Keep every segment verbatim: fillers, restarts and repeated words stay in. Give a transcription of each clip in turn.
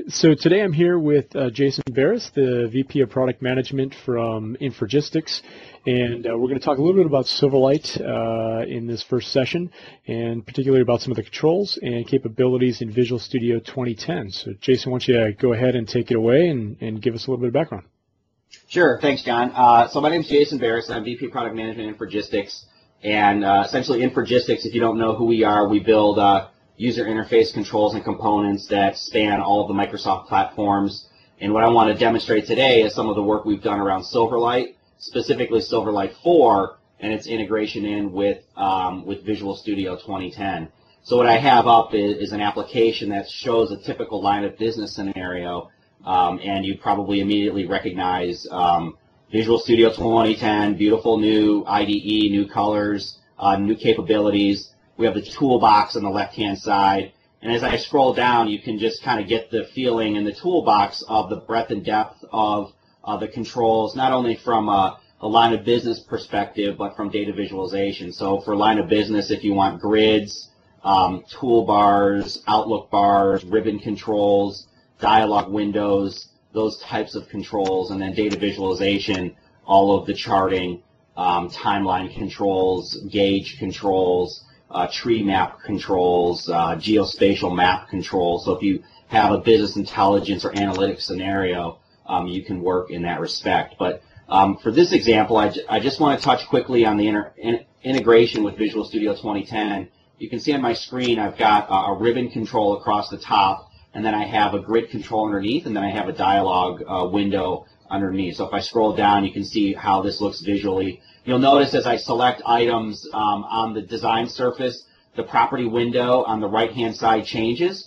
So today I'm here with uh, Jason Barris, the V P of Product Management from Infragistics, and uh, we're going to talk a little bit about Silverlight uh, in this first session, and particularly about some of the controls and capabilities in Visual Studio twenty ten. So Jason, why don't you go ahead and take it away and, and give us a little bit of background. Sure, thanks, John. Uh, so my name is Jason Barris. I'm V P Product Management at Infragistics, and uh, essentially Infragistics, if you don't know who we are, we build uh, user interface controls and components that span all of the Microsoft platforms. And what I want to demonstrate today is some of the work we've done around Silverlight, specifically Silverlight four, and its integration in with um, with Visual Studio twenty ten. So what I have up is, is an application that shows a typical line of business scenario, um, and you probably immediately recognize um, Visual Studio twenty ten, beautiful new I D E, new colors, uh, new capabilities. We have the toolbox on the left-hand side, and as I scroll down, you can just kind of get the feeling in the toolbox of the breadth and depth of uh, the controls, not only from a, a line of business perspective, but from data visualization. So for line of business, if you want grids, um, toolbars, Outlook bars, ribbon controls, dialog windows, those types of controls, and then data visualization, all of the charting, um, timeline controls, gauge controls, Uh, tree map controls, uh, geospatial map controls. So if you have a business intelligence or analytics scenario, um, you can work in that respect. But um, for this example, I, I just want to touch quickly on the inter in integration with Visual Studio twenty ten. You can see on my screen I've got uh, a ribbon control across the top, and then I have a grid control underneath, and then I have a dialog uh, window underneath. So if I scroll down, you can see how this looks visually. You'll notice as I select items um, on the design surface, the property window on the right-hand side changes.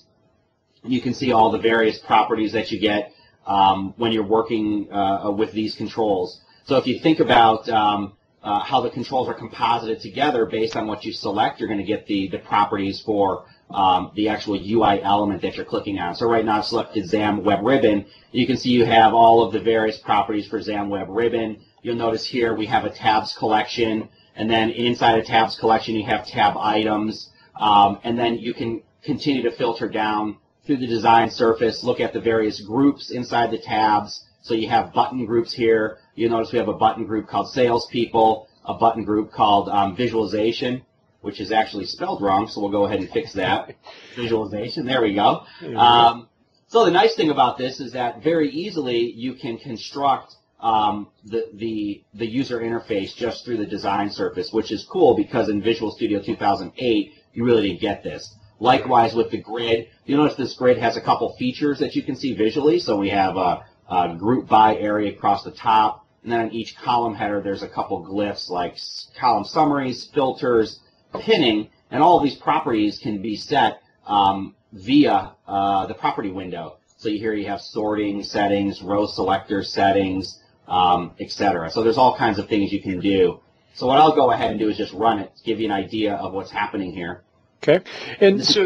You can see all the various properties that you get um, when you're working uh, with these controls. So if you think about um, uh, how the controls are composited together based on what you select, you're going to get the, the properties for um, the actual U I element that you're clicking on. So right now I've selected XAMPP Web Ribbon. You can see you have all of the various properties for XAMPP Web Ribbon. You'll notice here we have a tabs collection, and then inside a tabs collection you have tab items, um, and then you can continue to filter down through the design surface, look at the various groups inside the tabs. So you have button groups here. You'll notice we have a button group called salespeople, a button group called um, visualization, which is actually spelled wrong, so we'll go ahead and fix that. Visualization, there we go. Um, so the nice thing about this is that very easily you can construct Um, the, the, the user interface just through the design surface, which is cool because in Visual Studio two thousand eight, you really didn't get this. Likewise with the grid, you notice this grid has a couple features that you can see visually. So we have a, a group by area across the top, and then on each column header, there's a couple glyphs like column summaries, filters, pinning, and all of these properties can be set um, via uh, the property window. So here you have sorting settings, row selector settings, Um, et cetera. So there's all kinds of things you can do. So what I'll go ahead and do is just run it, give you an idea of what's happening here. Okay. And so,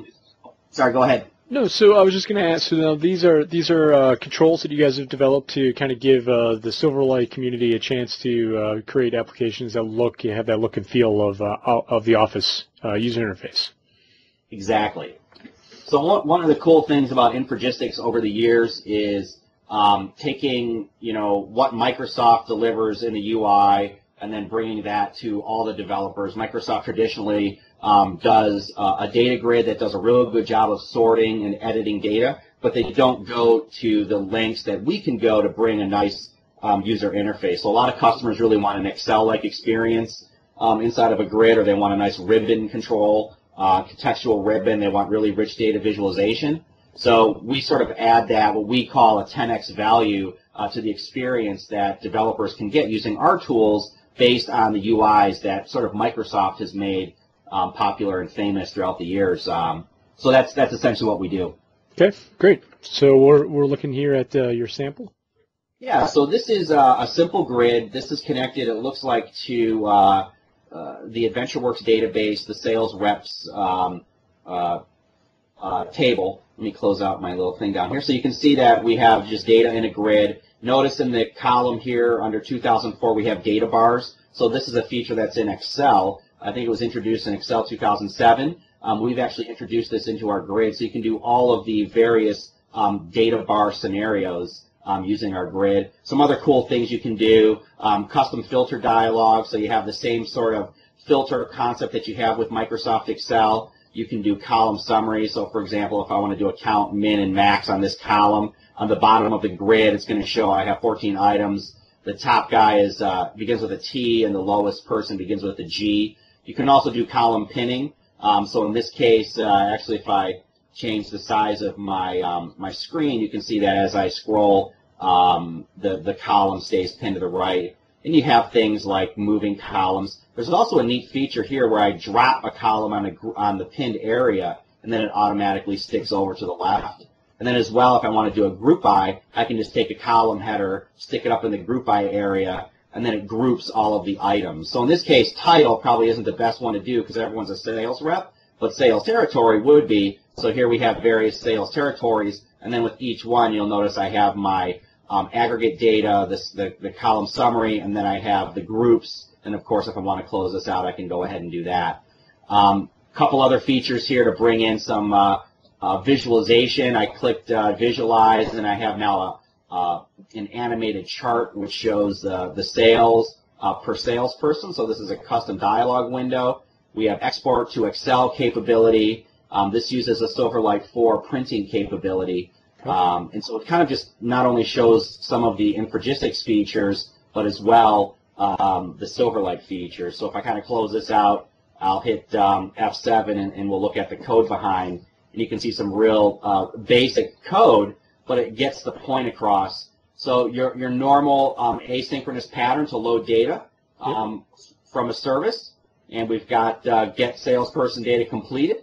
sorry, go ahead. No, so I was just going to ask. So now these are these are uh, controls that you guys have developed to kind of give uh, the Silverlight community a chance to uh, create applications that look, you have that look and feel of uh, of the Office uh, user interface. Exactly. So one one of the cool things about Infragistics over the years is Um, taking, you know, what Microsoft delivers in the U I and then bringing that to all the developers. Microsoft traditionally um, does uh, a data grid that does a real good job of sorting and editing data, but they don't go to the lengths that we can go to bring a nice um, user interface. So a lot of customers really want an Excel-like experience um, inside of a grid, or they want a nice ribbon control, uh, contextual ribbon. They want really rich data visualization. So we sort of add that, what we call a ten X value uh, to the experience that developers can get using our tools based on the U Is that sort of Microsoft has made um, popular and famous throughout the years. Um, so that's that's essentially what we do. Okay, great. So we're, we're looking here at uh, your sample. Yeah, so this is uh, a simple grid. This is connected, it looks like, to uh, uh, the AdventureWorks database, the sales reps um, uh, uh, table. Let me close out my little thing down here. So you can see that we have just data in a grid. Notice in the column here under two thousand four we have data bars. So this is a feature that's in Excel. I think it was introduced in Excel two thousand seven. Um, we've actually introduced this into our grid, so you can do all of the various um, data bar scenarios um, using our grid. Some other cool things you can do, um, custom filter dialog, so you have the same sort of filter concept that you have with Microsoft Excel. You can do column summary. So, for example, if I want to do a count, min, and max on this column, on the bottom of the grid, it's going to show I have fourteen items. The top guy is uh, begins with a T, and the lowest person begins with a G. You can also do column pinning. Um, so in this case, uh, actually, if I change the size of my um, my screen, you can see that as I scroll, um, the the column stays pinned to the right. And you have things like moving columns. There's also a neat feature here where I drop a column on, a, on the pinned area, and then it automatically sticks over to the left. And then as well, if I want to do a group by, I can just take a column header, stick it up in the group by area, and then it groups all of the items. So in this case, title probably isn't the best one to do because everyone's a sales rep, but sales territory would be. So here we have various sales territories, and then with each one, you'll notice I have my Um, aggregate data, this, the, the column summary, and then I have the groups. And of course, if I want to close this out, I can go ahead and do that. A um, couple other features here to bring in some uh, uh, visualization. I clicked uh, visualize, and I have now a, uh, an animated chart which shows uh, the sales uh, per salesperson. So this is a custom dialog window. We have export to Excel capability. Um, this uses a Silverlight four printing capability. Um, and so it kind of just not only shows some of the Infragistics features, but as well um, the Silverlight features. So if I kind of close this out, I'll hit um, F seven and, and we'll look at the code behind. And you can see some real uh, basic code, but it gets the point across. So your, your normal um, asynchronous pattern to load data um, yep. from a service, and we've got uh, get salesperson data completed.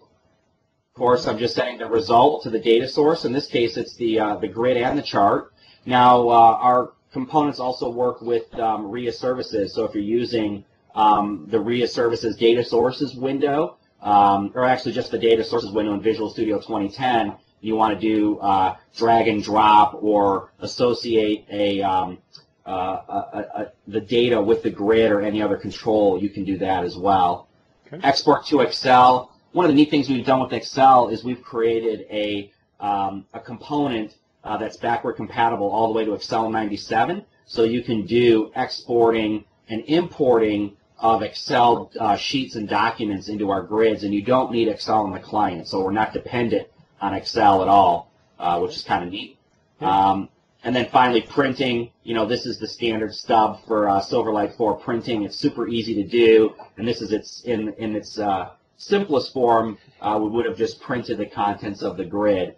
Of course, I'm just setting the result to the data source. In this case, it's the uh, the grid and the chart. Now, uh, our components also work with um, R I A services. So if you're using um, the R I A services data sources window, um, or actually just the data sources window in Visual Studio twenty ten, you want to do uh, drag and drop or associate a, um, uh, a, a, the data with the grid or any other control, you can do that as well. Okay. Export to Excel. One of the neat things we've done with Excel is we've created a, um, a component uh, that's backward compatible all the way to Excel ninety-seven. So you can do exporting and importing of Excel uh, sheets and documents into our grids, and you don't need Excel on the client. So we're not dependent on Excel at all, uh, which is kind of neat. Um, and then finally, printing. You know, this is the standard stub for uh, Silverlight four printing. It's super easy to do, and this is its in in its uh, simplest form. Uh, we would have just printed the contents of the grid.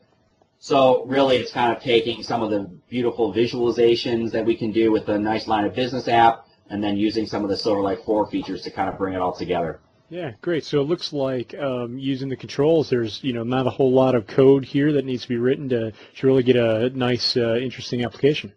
So really, it's kind of taking some of the beautiful visualizations that we can do with a nice line of business app, and then using some of the Silverlight four features to kind of bring it all together. Yeah, great. So it looks like um, using the controls, there's you know not a whole lot of code here that needs to be written to, to really get a nice, uh, interesting application.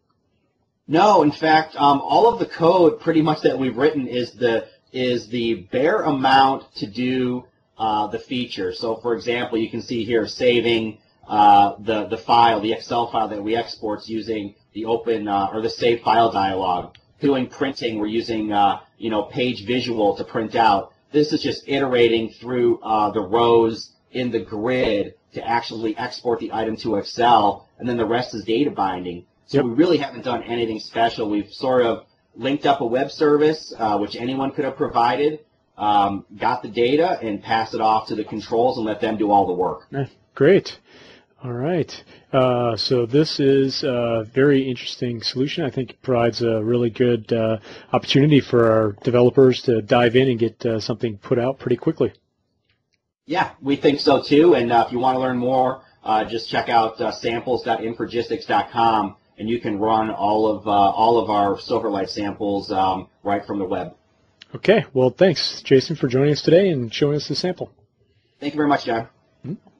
No, in fact, um, all of the code pretty much that we've written is the is the bare amount to do uh, the feature. So, for example, you can see here saving uh, the the file, the Excel file that we export using the open uh, or the save file dialog. Doing printing, we're using uh, you know page visual to print out. This is just iterating through uh, the rows in the grid to actually export the item to Excel, and then the rest is data binding. So yep. we really haven't done anything special. We've sort of linked up a web service, uh, which anyone could have provided, um, got the data, and passed it off to the controls and let them do all the work. Great. All right. Uh, so this is a very interesting solution. I think it provides a really good uh, opportunity for our developers to dive in and get uh, something put out pretty quickly. Yeah, we think so too. And uh, if you want to learn more, uh, just check out uh, samples dot infragistics dot com, and you can run all of uh, all of our Silverlight samples um, right from the web. Okay. Well, thanks, Jason, for joining us today and showing us the sample. Thank you very much, John. Mm-hmm.